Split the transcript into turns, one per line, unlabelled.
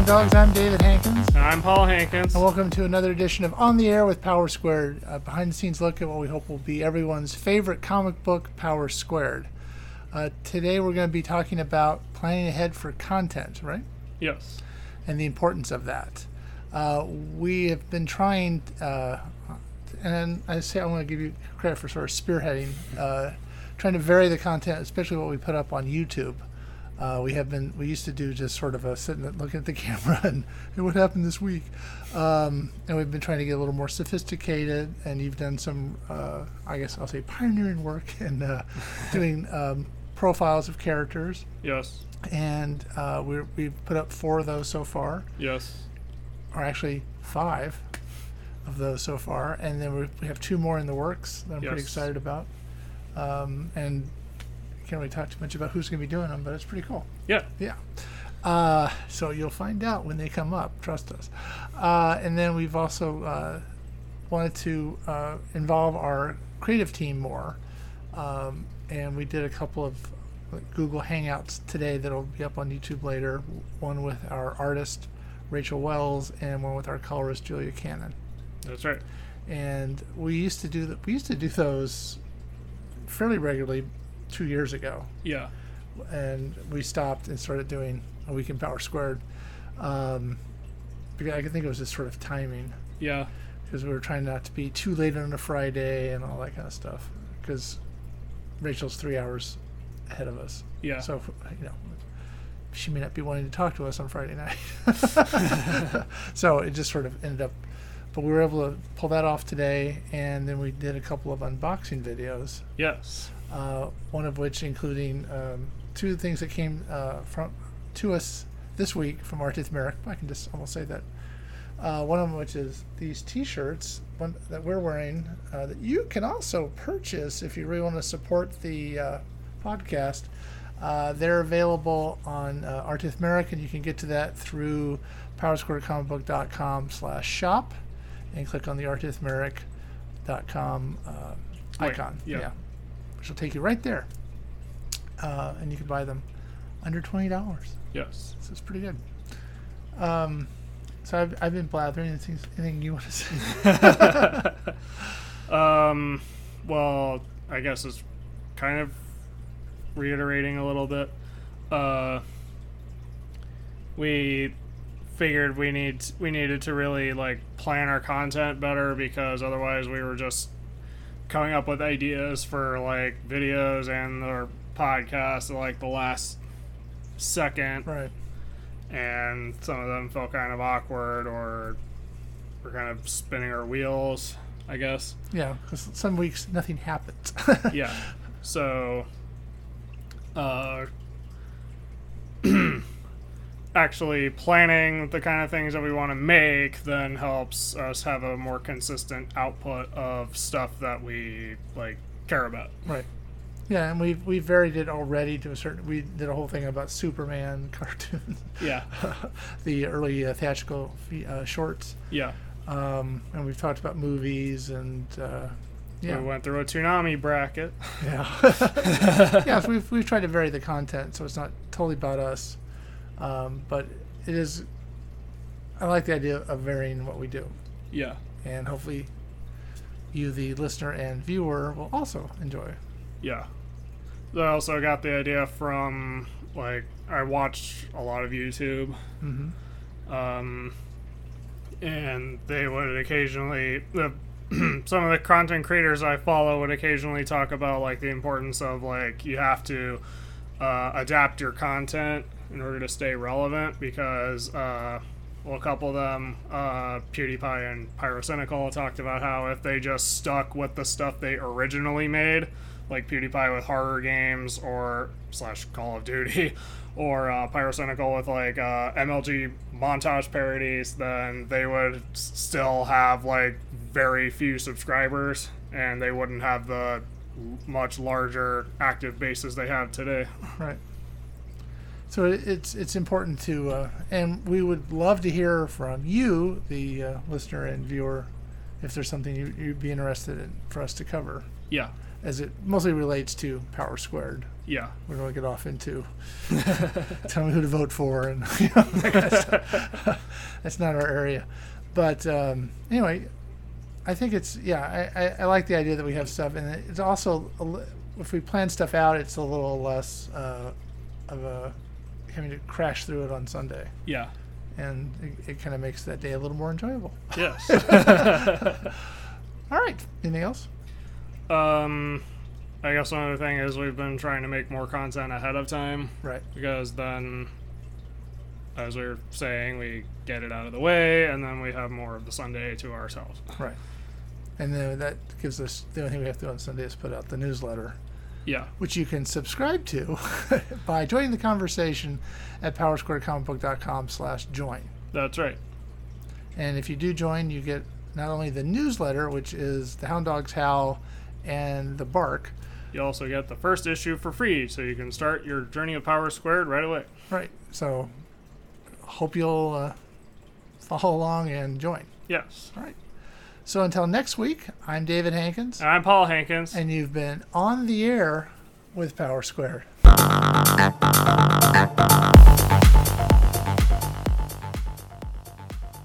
Hound Dogs. I'm David Hankins.
And I'm Paul Hankins.
And welcome to another edition of On the Air with Power Squared, a behind-the-scenes look at what we hope will be everyone's favorite comic book, Power Squared. Today we're going to be talking about planning ahead for content, right?
Yes.
And the importance of that. We have been trying, and I say I want to give you credit for sort of spearheading, trying to vary the content, especially what we put up on YouTube. We used to do just sort of a sitting looking at the camera and hey, what happened this week, and we've been trying to get a little more sophisticated. And you've done some, I guess I'll say, pioneering work in doing profiles of characters.
Yes.
And we've put up 4 of those so far.
Yes.
Or actually 5 of those so far, and then we have 2 more in the works that I'm pretty excited about. And can't really talk too much about who's going to be doing them, but it's pretty cool.
Yeah.
Yeah. So you'll find out when they come up. Trust us. And then we've also wanted to involve our creative team more. And we did a couple of Google Hangouts today that'll be up on YouTube later. One with our artist, Rachel Wells, and one with our colorist, Julia Cannon.
That's right.
And we used to do those fairly regularly 2 years ago.
Yeah.
And we stopped and started doing a week in Power Squared. Because I think it was just sort of timing.
Yeah.
Because we were trying not to be too late on a Friday and all that kind of stuff. Because Rachel's 3 hours ahead of us.
Yeah.
So, she may not be wanting to talk to us on Friday night. So it just sort of ended up. But we were able to pull that off today. And then we did a couple of unboxing videos.
Yes.
One of which including 2 things that came to us this week from Artith Merrick. I can just almost say that. One of them which is these T-shirts that we're wearing that you can also purchase if you really want to support the podcast. They're available on Artith Merrick, and you can get to that through powersquaredcomicbook.com/shop and click on the artithmerrick.com icon.
Yeah.
Which will take you right there. And you can buy them under $20.
Yes.
So it's pretty good. So I've been blathering. Anything you want to say?
Well, I guess it's kind of reiterating a little bit. We figured we needed to really plan our content better, because otherwise we were just coming up with ideas for videos and our podcast at the last second.
Right.
And some of them felt kind of awkward, or we're kind of spinning our wheels, I guess.
Yeah, because some weeks nothing happens.
Yeah. So actually planning the kind of things that we want to make then helps us have a more consistent output of stuff that we care about.
Right. Yeah, and we varied it already to a certain. We did a whole thing about Superman cartoons.
Yeah.
The early theatrical shorts.
Yeah.
And we've talked about movies and. Yeah.
We went through a Toonami bracket.
Yeah. Yeah. So we've tried to vary the content so it's not totally about us, but it is. I like the idea of varying what we do.
Yeah.
And hopefully, you, the listener and viewer, will also enjoy.
Yeah. I also got the idea from, I watched a lot of YouTube.
Mm-hmm.
And they would occasionally, some of the content creators I follow would occasionally talk about, the importance of, you have to adapt your content in order to stay relevant, because, a couple of them, PewDiePie and Pyrocynical, talked about how if they just stuck with the stuff they originally made, like PewDiePie with horror games or / Call of Duty, or Pyrocynical with MLG montage parodies, then they would still have very few subscribers, and they wouldn't have the much larger active bases they have today.
Right. So it's important to, and we would love to hear from you, the listener and viewer, if there's something you'd be interested in for us to cover.
Yeah.
as it mostly relates to Power Squared.
Yeah.
We don't get off into tell me who to vote for and that kind of stuff. That's not our area. But anyway, I think it's I like the idea that we have stuff, and it's also if we plan stuff out, it's a little less of a having to crash through it on Sunday.
Yeah.
And it kind of makes that day a little more enjoyable.
Yes.
All right. Anything else?
I guess another thing is we've been trying to make more content ahead of time.
Right.
Because then, as we were saying, we get it out of the way, and then we have more of the Sunday to ourselves.
Right. And then that gives us, the only thing we have to do on Sunday is put out the newsletter.
Yeah.
Which you can subscribe to by joining the conversation at powersquaredcomicbook.com/join.
That's right.
And if you do join, you get not only the newsletter, which is the Hound Dogs Howl and the Bark.
You also get the first issue for free, so you can start your journey of Power Squared right away.
Right. So hope you'll follow along and join.
Yes.
All right. So until next week, I'm David Hankins.
And I'm Paul Hankins.
And you've been on the air with Power Squared.